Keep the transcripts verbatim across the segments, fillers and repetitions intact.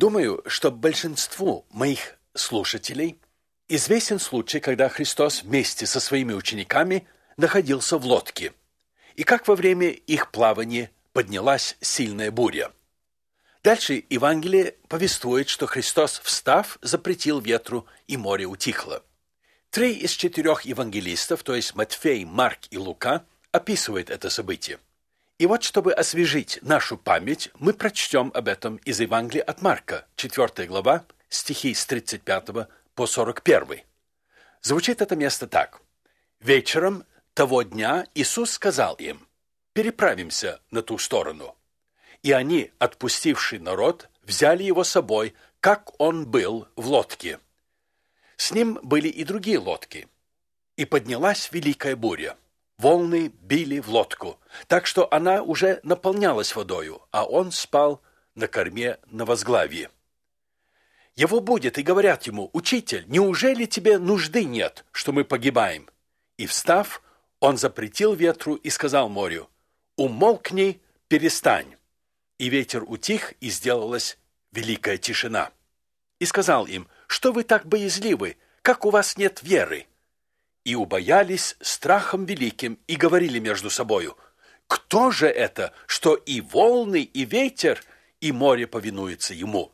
Думаю, что большинству моих слушателей известен случай, когда Христос вместе со своими учениками находился в лодке, и как во время их плавания поднялась сильная буря. Дальше Евангелие повествует, что Христос, встав, запретил ветру, и море утихло. Три из четырех евангелистов, то есть Матфей, Марк и Лука, описывают это событие. И вот, чтобы освежить нашу память, мы прочтем об этом из Евангелия от Марка, четвёртая глава, стихи с тридцать пятого по сорок первый. Звучит это место так. «Вечером того дня Иисус сказал им: переправимся на ту сторону. И они, отпустивший народ, взяли его с собой, как он был в лодке. С ним были и другие лодки. И поднялась великая буря. Волны били в лодку, так что она уже наполнялась водою, а он спал на корме на возглавье. Его будят и говорят ему: «Учитель, неужели тебе нужды нет, что мы погибаем?» И, встав, он запретил ветру и сказал морю: «Умолкни, перестань». И ветер утих, и сделалась великая тишина. И сказал им: «Что вы так боязливы? Как у вас нет веры?» И убоялись страхом великим, и говорили между собою: «Кто же это, что и волны, и ветер, и море повинуются ему?»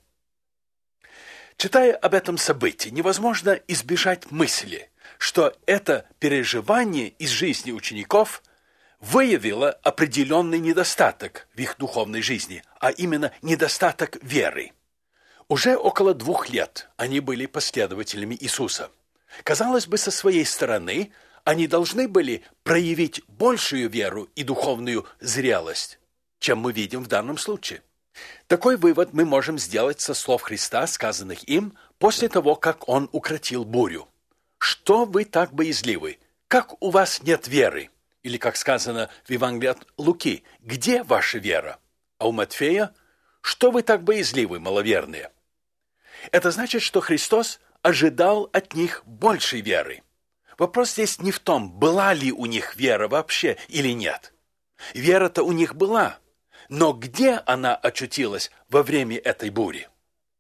Читая об этом событии, невозможно избежать мысли, что это переживание из жизни учеников выявило определенный недостаток в их духовной жизни, а именно недостаток веры. Уже около двух лет они были последователями Иисуса. Казалось бы, со своей стороны они должны были проявить большую веру и духовную зрелость, чем мы видим в данном случае. Такой вывод мы можем сделать со слов Христа, сказанных им после того, как он укротил бурю. «Что вы так боязливы? Как у вас нет веры?» Или, как сказано в Евангелии от Луки: «Где ваша вера?» А у Матфея: «Что вы так боязливы, маловерные?» Это значит, что Христос ожидал от них большей веры. Вопрос здесь не в том, была ли у них вера вообще или нет. Вера-то у них была, но где она очутилась во время этой бури?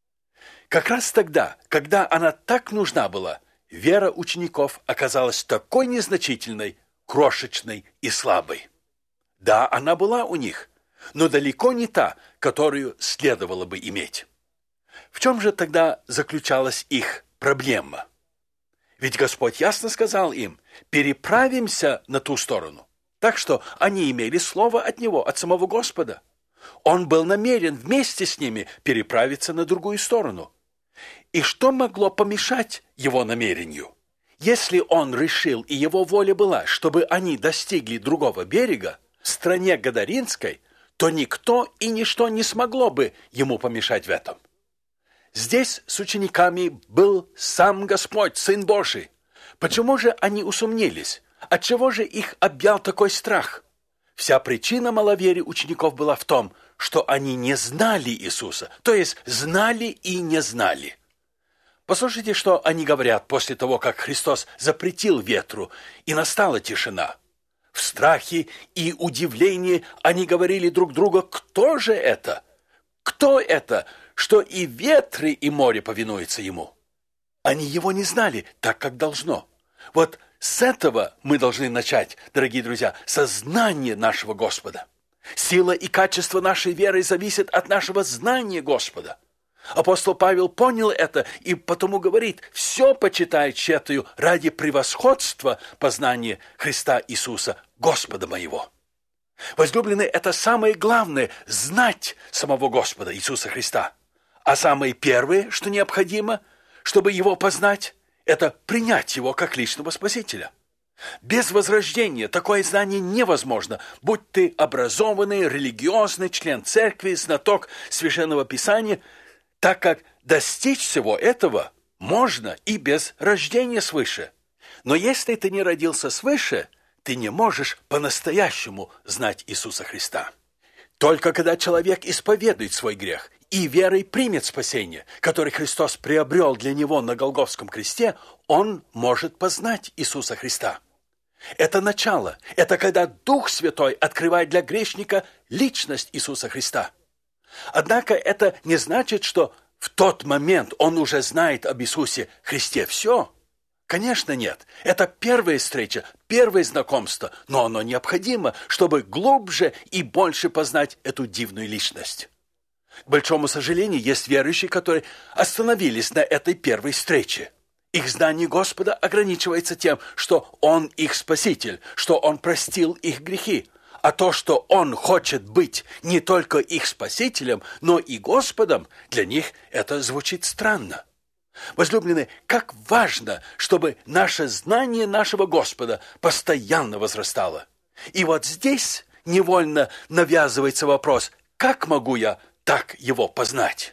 Как раз тогда, когда она так нужна была, вера учеников оказалась такой незначительной, крошечной и слабой. Да, она была у них, но далеко не та, которую следовало бы иметь. В чем же тогда заключалась их проблема? Ведь Господь ясно сказал им: переправимся на ту сторону. Так что они имели слово от Него, от самого Господа. Он был намерен вместе с ними переправиться на другую сторону. И что могло помешать Его намерению? Если Он решил, и Его воля была, чтобы они достигли другого берега, в стране Гадаринской, то никто и ничто не смогло бы Ему помешать в этом. Здесь с учениками был сам Господь, Сын Божий. Почему же они усомнились? Отчего же их объял такой страх? Вся причина маловерия учеников была в том, что они не знали Иисуса, то есть знали и не знали. Послушайте, что они говорят после того, как Христос запретил ветру, и настала тишина. В страхе и удивлении они говорили друг другу: «Кто же это? Кто это, что и ветры, и море повинуются ему?» Они его не знали так, как должно. Вот с этого мы должны начать, дорогие друзья, со знания нашего Господа. Сила и качество нашей веры зависят от нашего знания Господа. Апостол Павел понял это и потому говорит: «Все почитаю тщетою ради превосходства познания Христа Иисуса, Господа моего». Возлюбленные, это самое главное – знать самого Господа Иисуса Христа. А самое первое, что необходимо, чтобы Его познать, это принять Его как личного Спасителя. Без возрождения такое знание невозможно, будь ты образованный, религиозный, член церкви, знаток Священного Писания, так как достичь всего этого можно и без рождения свыше. Но если ты не родился свыше, ты не можешь по-настоящему знать Иисуса Христа. Только когда человек исповедует свой грех и верой примет спасение, которое Христос приобрел для него на Голгофском кресте, он может познать Иисуса Христа. Это начало, это когда Дух Святой открывает для грешника личность Иисуса Христа. Однако это не значит, что в тот момент он уже знает об Иисусе Христе все? Конечно, нет. Это первая встреча, первое знакомство, но оно необходимо, чтобы глубже и больше познать эту дивную личность. К большому сожалению, есть верующие, которые остановились на этой первой встрече. Их знание Господа ограничивается тем, что Он их Спаситель, что Он простил их грехи. А то, что Он хочет быть не только их Спасителем, но и Господом, для них это звучит странно. Возлюбленные, как важно, чтобы наше знание нашего Господа постоянно возрастало. И вот здесь невольно навязывается вопрос, как могу я так его познать?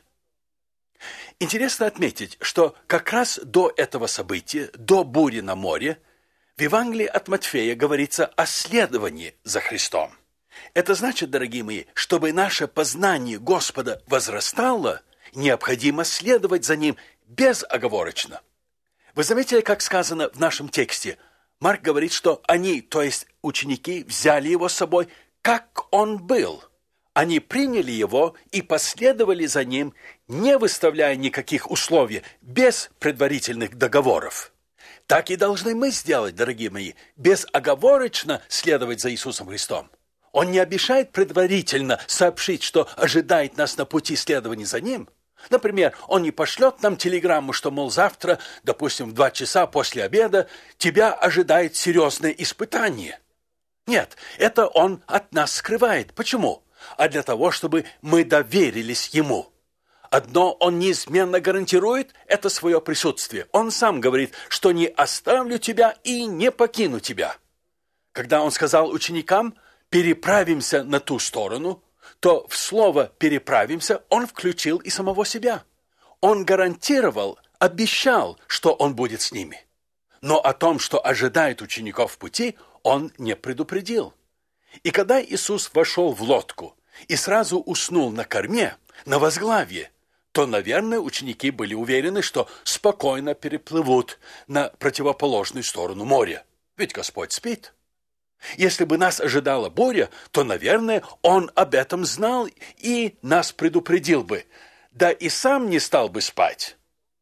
Интересно отметить, что как раз до этого события, до бури на море, в Евангелии от Матфея говорится о следовании за Христом. Это значит, дорогие мои, чтобы наше познание Господа возрастало, необходимо следовать за Ним безоговорочно. Вы заметили, как сказано в нашем тексте? Марк говорит, что они, то есть ученики, взяли Его с собой, как Он был. Они приняли Его и последовали за Ним, не выставляя никаких условий, без предварительных договоров. Так и должны мы сделать, дорогие мои, безоговорочно следовать за Иисусом Христом. Он не обещает предварительно сообщить, что ожидает нас на пути следования за Ним. Например, Он не пошлет нам телеграмму, что, мол, завтра, допустим, в два часа после обеда, тебя ожидает серьезное испытание. Нет, это Он от нас скрывает. Почему? А для того, чтобы мы доверились Ему. Одно Он неизменно гарантирует – это свое присутствие. Он сам говорит, что не оставлю тебя и не покину тебя. Когда Он сказал ученикам «переправимся на ту сторону», то в слово «переправимся» Он включил и самого себя. Он гарантировал, обещал, что Он будет с ними. Но о том, что ожидает учеников в пути, Он не предупредил. И когда Иисус вошел в лодку и сразу уснул на корме, на возглавье, то, наверное, ученики были уверены, что спокойно переплывут на противоположную сторону моря. Ведь Господь спит. Если бы нас ожидала буря, то, наверное, Он об этом знал и нас предупредил бы, да и сам не стал бы спать.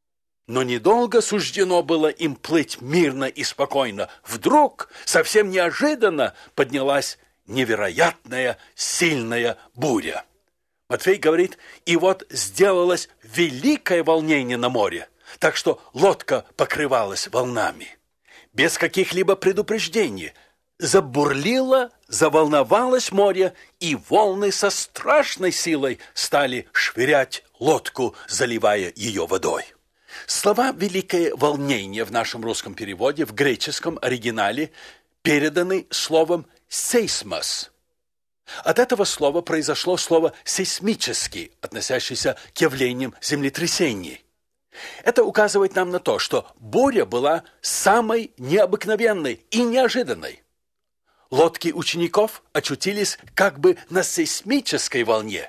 Но недолго суждено было им плыть мирно и спокойно. Вдруг, совсем неожиданно, поднялась невероятная сильная буря. Матфей говорит, и вот сделалось великое волнение на море, так что лодка покрывалась волнами. Без каких-либо предупреждений забурлило, заволновалось море, и волны со страшной силой стали швырять лодку, заливая ее водой. Слова «великое волнение» в нашем русском переводе, в греческом оригинале, переданы словом «сейсмос». От этого слова произошло слово «сейсмический», относящееся к явлениям землетрясений. Это указывает нам на то, что буря была самой необыкновенной и неожиданной. Лодки учеников очутились как бы на сейсмической волне.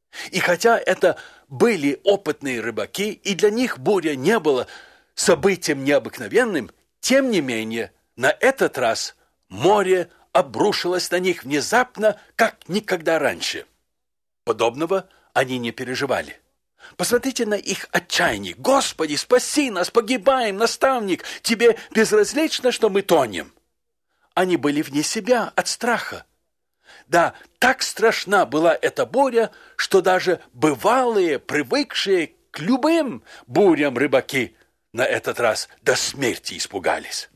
И хотя это были опытные рыбаки, и для них буря не была событием необыкновенным, тем не менее, на этот раз море обрушилось на них внезапно, как никогда раньше. Подобного они не переживали. Посмотрите на их отчаяние. «Господи, спаси нас, погибаем, наставник! Тебе безразлично, что мы тонем?» Они были вне себя от страха. Да, так страшна была эта буря, что даже бывалые, привыкшие к любым бурям рыбаки на этот раз до смерти испугались.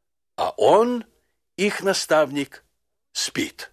А он, их наставник, спит.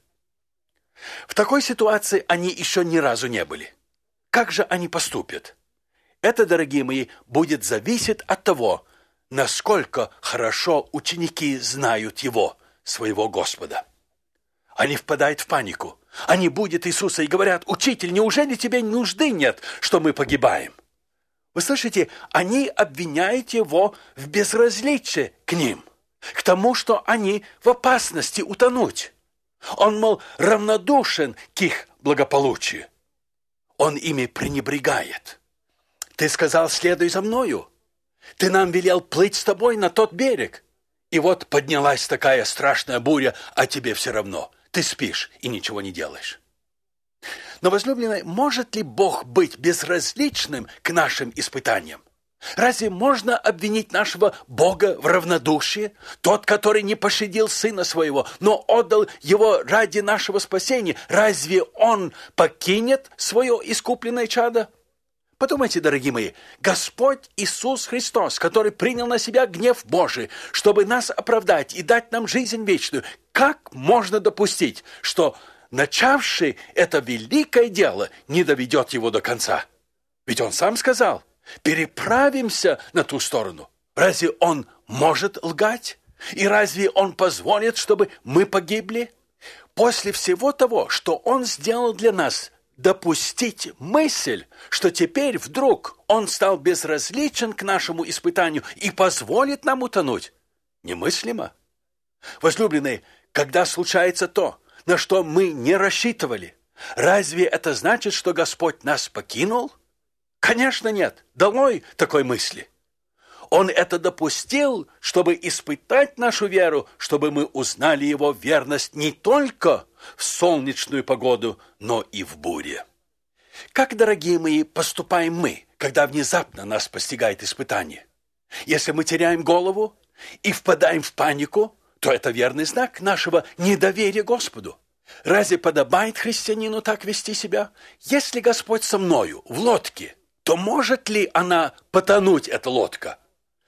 В такой ситуации они еще ни разу не были. Как же они поступят? Это, дорогие мои, будет зависеть от того, насколько хорошо ученики знают Его, своего Господа. Они впадают в панику. Они будут Иисуса и говорят: «Учитель, неужели тебе нужды нет, что мы погибаем?» Вы слышите, они обвиняют Его в безразличии к ним, к тому, что они в опасности утонуть. Он, мол, равнодушен к их благополучию. Он ими пренебрегает. «Ты сказал, следуй за мною. Ты нам велел плыть с тобой на тот берег. И вот поднялась такая страшная буря, а тебе все равно. Ты спишь и ничего не делаешь». Но, возлюбленные, может ли Бог быть безразличным к нашим испытаниям? Разве можно обвинить нашего Бога в равнодушии? Тот, который не пощадил Сына Своего, но отдал Его ради нашего спасения, разве Он покинет свое искупленное чадо? Подумайте, дорогие мои, Господь Иисус Христос, который принял на себя гнев Божий, чтобы нас оправдать и дать нам жизнь вечную, как можно допустить, что начавший это великое дело не доведет его до конца? Ведь Он сам сказал: переправимся на ту сторону. Разве Он может лгать? И разве Он позволит, чтобы мы погибли? После всего того, что Он сделал для нас, допустить мысль, что теперь вдруг Он стал безразличен к нашему испытанию и позволит нам утонуть, немыслимо. Возлюбленные, когда случается то, на что мы не рассчитывали, разве это значит, что Господь нас покинул? Конечно, нет. Долой такой мысли. Он это допустил, чтобы испытать нашу веру, чтобы мы узнали Его верность не только в солнечную погоду, но и в буре. Как, дорогие мои, поступаем мы, когда внезапно нас постигает испытание? Если мы теряем голову и впадаем в панику, то это верный знак нашего недоверия Господу. Разве подобает христианину так вести себя? Если Господь со мною в лодке, то может ли она потонуть, эта лодка?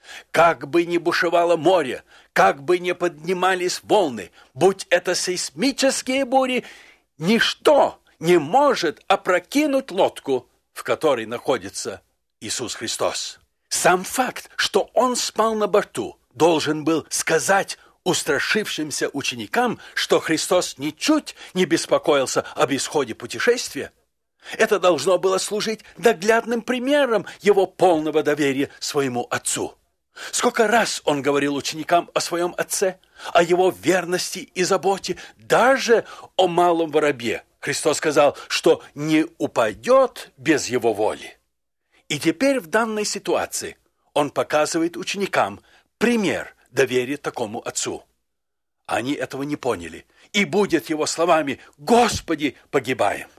Как бы ни бушевало море, как бы ни поднимались волны, будь это сейсмические бури, ничто не может опрокинуть лодку, в которой находится Иисус Христос. Сам факт, что Он спал на борту, должен был сказать устрашившимся ученикам, что Христос ничуть не беспокоился об исходе путешествия. Это должно было служить наглядным примером Его полного доверия своему Отцу. Сколько раз Он говорил ученикам о своем Отце, о Его верности и заботе, даже о малом воробье. Христос сказал, что не упадет без Его воли. И теперь в данной ситуации Он показывает ученикам пример доверия такому Отцу. Они этого не поняли, и будет Его словами: «Господи, погибаем».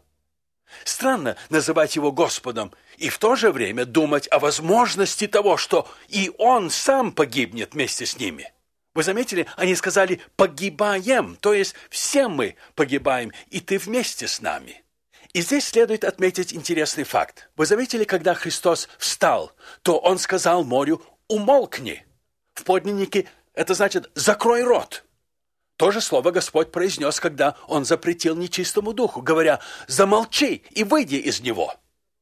Странно называть Его Господом и в то же время думать о возможности того, что и Он сам погибнет вместе с ними. Вы заметили, они сказали «погибаем», то есть все мы погибаем, и ты вместе с нами. И здесь следует отметить интересный факт. Вы заметили, когда Христос встал, то Он сказал морю «умолкни». В подлиннике это значит «закрой рот». То же слово Господь произнес, когда Он запретил нечистому духу, говоря: «замолчи и выйди из него».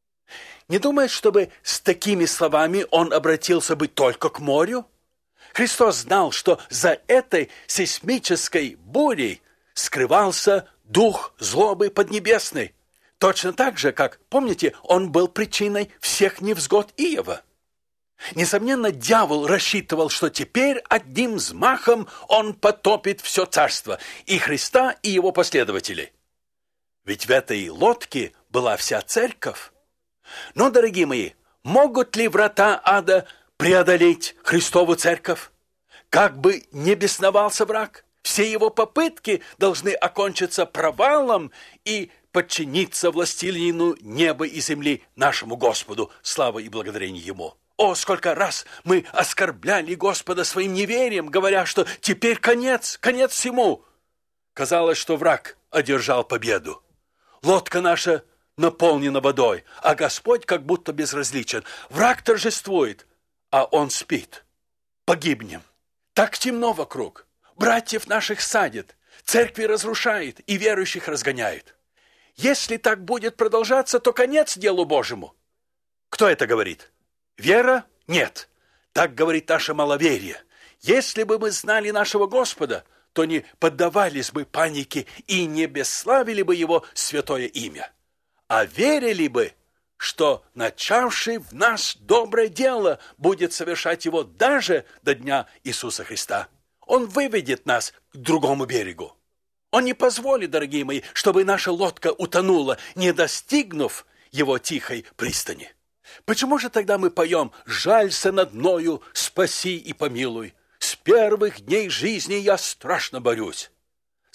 Не думает, чтобы с такими словами Он обратился бы только к морю? Христос знал, что за этой сейсмической бурей скрывался дух злобы поднебесной. Точно так же, как, помните, он был причиной всех невзгод Иова. Несомненно, дьявол рассчитывал, что теперь одним взмахом он потопит все царство, и Христа, и его последователей. Ведь в этой лодке была вся церковь. Но, дорогие мои, могут ли врата ада преодолеть Христову церковь? Как бы не бесновался враг, все его попытки должны окончиться провалом и подчиниться властелину неба и земли, нашему Господу, слава и благодарение Ему. О, сколько раз мы оскорбляли Господа своим неверием, говоря, что теперь конец, конец всему. Казалось, что враг одержал победу. Лодка наша наполнена водой, а Господь как будто безразличен. Враг торжествует, а Он спит. Погибнем. Так темно вокруг. Братьев наших садит, церкви разрушает и верующих разгоняет. Если так будет продолжаться, то конец делу Божьему. Кто это говорит? Вера? Нет. Так говорит наше маловерие. Если бы мы знали нашего Господа, то не поддавались бы панике и не бесславили бы Его святое имя, а верили бы, что начавший в нас доброе дело будет совершать его даже до дня Иисуса Христа. Он выведет нас к другому берегу. Он не позволит, дорогие мои, чтобы наша лодка утонула, не достигнув Его тихой пристани. Почему же тогда мы поем «Жалься над мною, спаси и помилуй»? С первых дней жизни я страшно борюсь.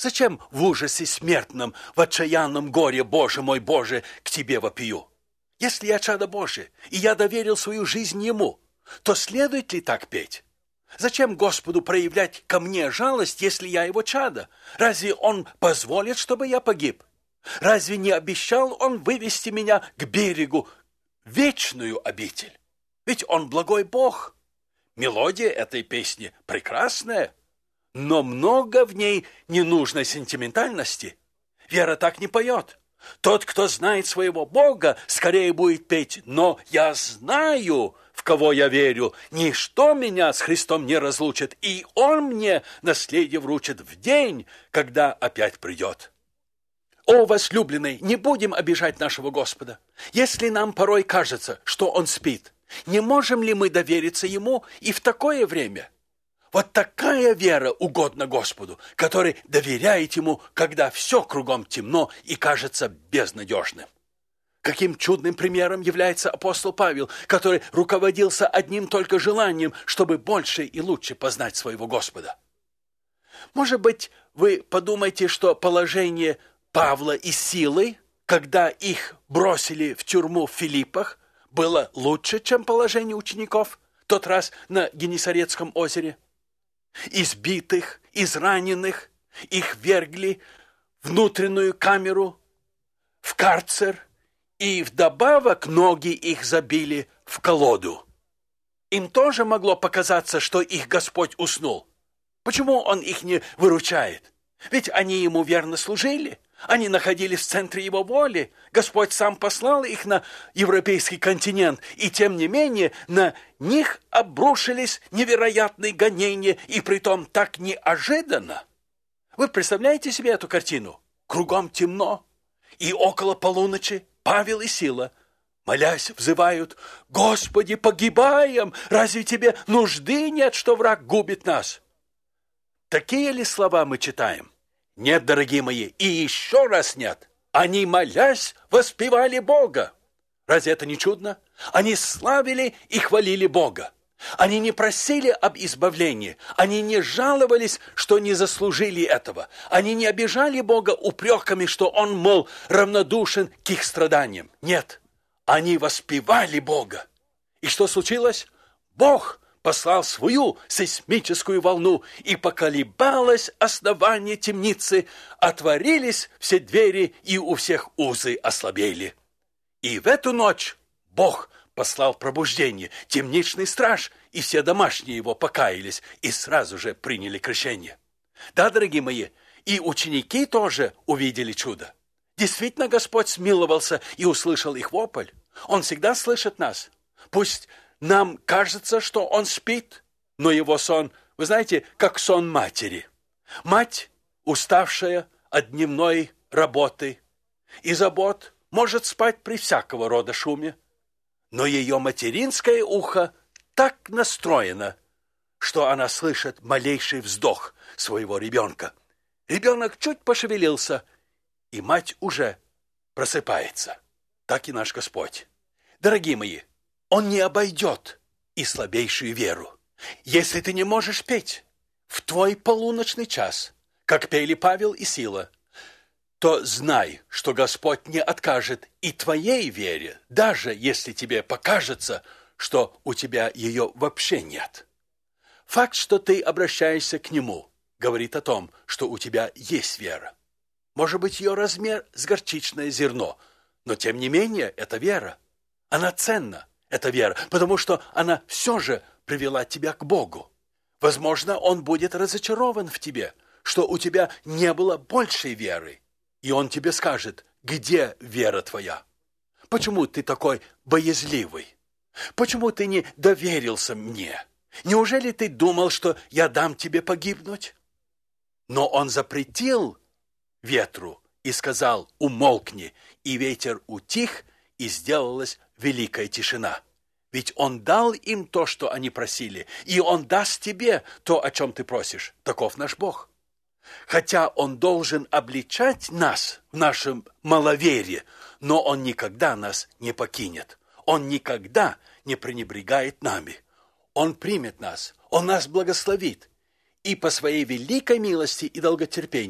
Зачем в ужасе смертном, в отчаянном горе, Боже мой, Боже, к Тебе вопию? Если я чадо Божие, и я доверил свою жизнь Ему, то следует ли так петь? Зачем Господу проявлять ко мне жалость, если я Его чадо? Разве Он позволит, чтобы я погиб? Разве не обещал Он вывести меня к берегу, вечную обитель? Ведь Он благой Бог. Мелодия этой песни прекрасная, но много в ней ненужной сентиментальности. Вера так не поет. Тот, кто знает своего Бога, скорее будет петь: «Но я знаю, в кого я верю, ничто меня с Христом не разлучит, и Он мне наследие вручит в день, когда опять придет». О, возлюбленный, не будем обижать нашего Господа. Если нам порой кажется, что Он спит, не можем ли мы довериться Ему и в такое время? Вот такая вера угодна Господу, который доверяет Ему, когда все кругом темно и кажется безнадежным. Каким чудным примером является апостол Павел, который руководился одним только желанием, чтобы больше и лучше познать своего Господа. Может быть, вы подумаете, что положение Павла и Силы, когда их бросили в тюрьму в Филиппах, было лучше, чем положение учеников в тот раз на Генесарецком озере. Избитых, израненных их вергли в внутреннюю камеру, в карцер, и вдобавок ноги их забили в колоду. Им тоже могло показаться, что их Господь уснул. Почему Он их не выручает? Ведь они Ему верно служили. Они находились в центре Его воли. Господь сам послал их на европейский континент, и тем не менее на них обрушились невероятные гонения, и притом так неожиданно. Вы представляете себе эту картину? Кругом темно, и около полуночи Павел и Сила, молясь, взывают: «Господи, погибаем! Разве Тебе нужды нет, что враг губит нас?» Такие ли слова мы читаем? Нет, дорогие мои, и еще раз нет. Они, молясь, воспевали Бога. Разве это не чудно? Они славили и хвалили Бога. Они не просили об избавлении. Они не жаловались, что не заслужили этого. Они не обижали Бога упреками, что Он, мол, равнодушен к их страданиям. Нет, они воспевали Бога. И что случилось? Бог послал свою сейсмическую волну, и поколебалось основание темницы, отворились все двери, и у всех узы ослабели. И в эту ночь Бог послал пробуждение, темничный страж, и все домашние его покаялись и сразу же приняли крещение. Да, дорогие мои, и ученики тоже увидели чудо. Действительно, Господь смиловался и услышал их вопль. Он всегда слышит нас. Пусть нам кажется, что Он спит, но его сон, вы знаете, как сон матери. Мать, уставшая от дневной работы и забот, может спать при всякого рода шуме, но ее материнское ухо так настроено, что она слышит малейший вздох своего ребенка. Ребенок чуть пошевелился, и мать уже просыпается. Так и наш Господь. Дорогие мои, Он не обойдет и слабейшую веру. Если ты не можешь петь в твой полуночный час, как пели Павел и Сила, то знай, что Господь не откажет и твоей вере, даже если тебе покажется, что у тебя ее вообще нет. Факт, что ты обращаешься к Нему, говорит о том, что у тебя есть вера. Может быть, ее размер с горчичное зерно, но тем не менее это вера. Она ценна. Это вера, потому что она все же привела тебя к Богу. Возможно, Он будет разочарован в тебе, что у тебя не было большей веры. И Он тебе скажет: где вера твоя? Почему ты такой боязливый? Почему ты не доверился мне? Неужели ты думал, что я дам тебе погибнуть? Но Он запретил ветру и сказал: умолкни, и ветер утих, и сделалась великая тишина. Ведь Он дал им то, что они просили, и Он даст тебе то, о чем ты просишь. Таков наш Бог. Хотя Он должен обличать нас в нашем маловерии, но Он никогда нас не покинет. Он никогда не пренебрегает нами. Он примет нас, Он нас благословит и по Своей великой милости и долготерпению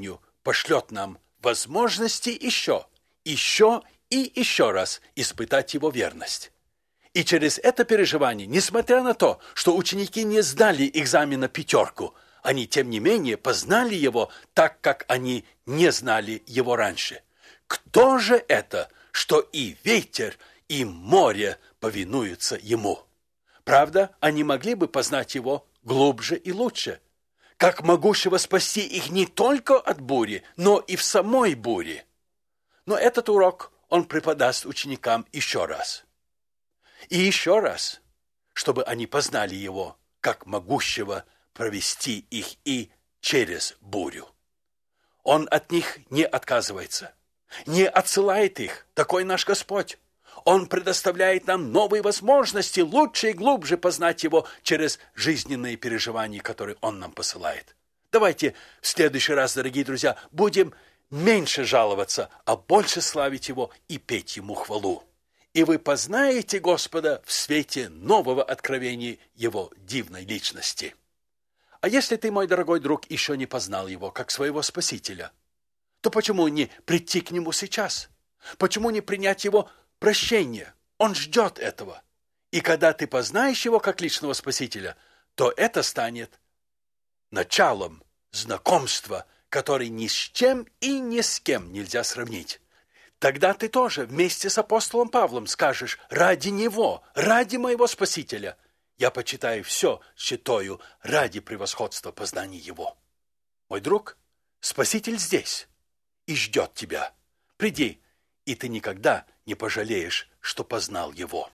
пошлет нам возможности еще, еще и еще раз испытать его верность. И через это переживание, несмотря на то, что ученики не сдали экзамена пятерку, они, тем не менее, познали его так, как они не знали его раньше. Кто же это, что и ветер, и море повинуются ему? Правда, они могли бы познать его глубже и лучше, как могущего спасти их не только от бури, но и в самой буре. Но этот урок он преподаст ученикам еще раз. И еще раз, чтобы они познали его, как могущего провести их и через бурю. Он от них не отказывается, не отсылает их, такой наш Господь. Он предоставляет нам новые возможности лучше и глубже познать его через жизненные переживания, которые он нам посылает. Давайте в следующий раз, дорогие друзья, будем меньше жаловаться, а больше славить его и петь ему хвалу. И вы познаете Господа в свете нового откровения его дивной личности. А если ты, мой дорогой друг, еще не познал его как своего Спасителя, то почему не прийти к нему сейчас? Почему не принять его прощение? Он ждет этого. И когда ты познаешь его как личного Спасителя, то это станет началом знакомства, который ни с чем и ни с кем нельзя сравнить. Тогда ты тоже вместе с апостолом Павлом скажешь: ради него, ради моего Спасителя, я почитаю все, считаю ради превосходства познания его. Мой друг, Спаситель здесь и ждет тебя. Приди, и ты никогда не пожалеешь, что познал его.